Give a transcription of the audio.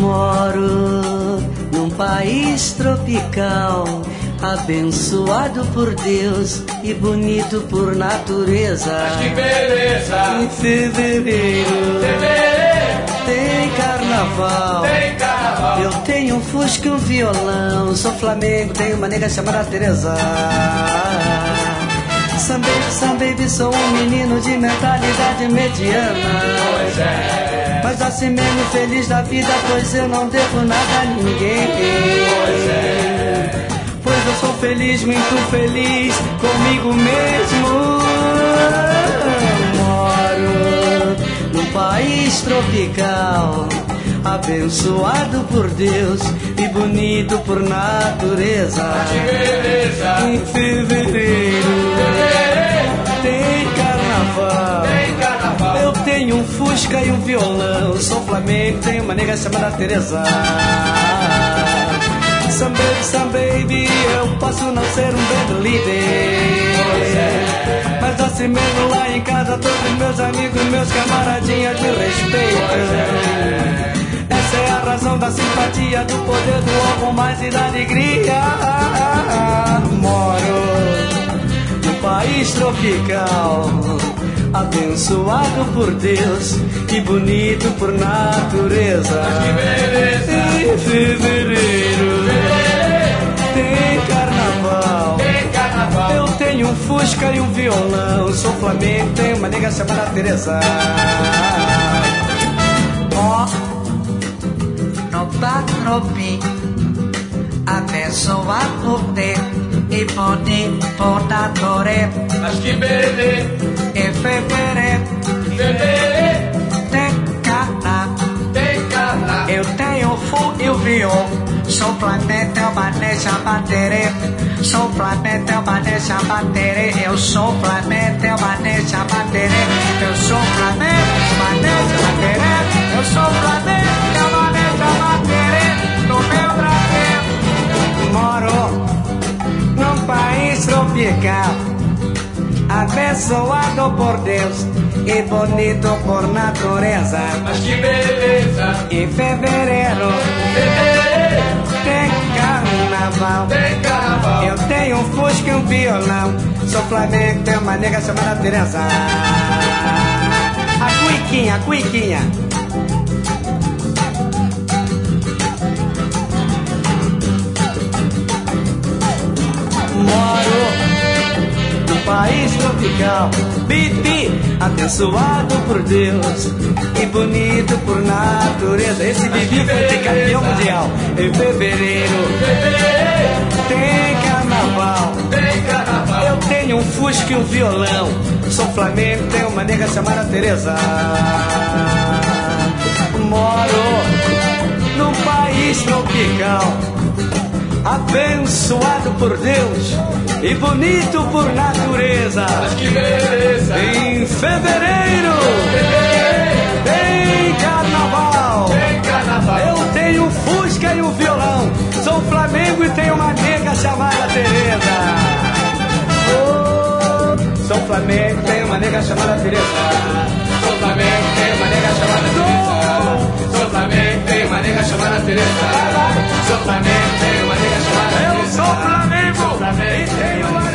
Moro num país tropical, abençoado por Deus e bonito por natureza. Mas que beleza! Em fevereiro tem carnaval. Tem carnaval. Eu tenho um fusca e um violão. Sou Flamengo, tenho uma nega chamada Teresa. Some baby, sou um menino de mentalidade mediana. Pois é. Mas assim mesmo feliz da vida, pois eu não devo nada a ninguém. Pois é. Pois eu sou feliz, muito feliz comigo mesmo. Moro num país tropical, abençoado por Deus e bonito por natureza. Mas que beleza! Em fevereiro tem carnaval. Tem carnaval. Eu tenho um fusca e um violão. Sou Flamengo, tenho uma nega chamada Teresa. Some baby, eu posso não ser um band líder, mas assim mesmo lá em casa todos meus amigos, meus camaradinhas me respeitam. Essa é a razão da simpatia, do poder do amor, mais e da alegria. Moro num país tropical, abençoado por Deus e bonito por natureza. Mas que beleza! Em fevereiro tem carnaval. Tem carnaval. Eu tenho um fusca e um violão. Sou Flamengo, tenho uma nega chamada Teresa. Ó, no patropi, abençoado por Deus e bonito por natureza. Mas que beleza! Em fevereiro tem carnaval. Tem carnaval. Eu tenho o fogo e o violão. Sou Flamengo, é uma nega baterê. Sou Flamengo, é uma nega baterê. Eu sou Flamengo, é uma nega baterê. Eu sou Flamengo, uma nega baterê. Eu sou Flamengo, é uma nega baterê. No meu Brasil. Moro num país tropical, abençoado por Deus e bonito por natureza. Mas que beleza! Em fevereiro tem carnaval. Tem carnaval. Eu tenho um fusca e um violão. Sou Flamengo, tenho uma nega chamada Teresa. A cuiquinha, a cuiquinha. Moro num país tropical, bibi, abençoado por Deus e bonito por natureza. Esse bibi vai ter campeão mundial. Em fevereiro tem carnaval. Tem carnaval. Eu tenho um fusca e um violão. Sou Flamengo, tenho uma nega chamada Teresa. Moro num país tropical, abençoado por Deus e bonito por natureza. Mas que beleza! Em fevereiro tem carnaval. Tem carnaval. Eu tenho um fusca e um violão. Sou Flamengo e tenho uma nega chamada Teresa. Oh, sou Flamengo, tenho uma nega chamada Teresa. Sou Flamengo, tem uma nega chamada Teresa. Sou Flamengo, tem uma nega chamada Teresa. Sou Flamengo, tem uma nega chamada Teresa. Eu sou Flamengo Sou Flamengo, e tenho uma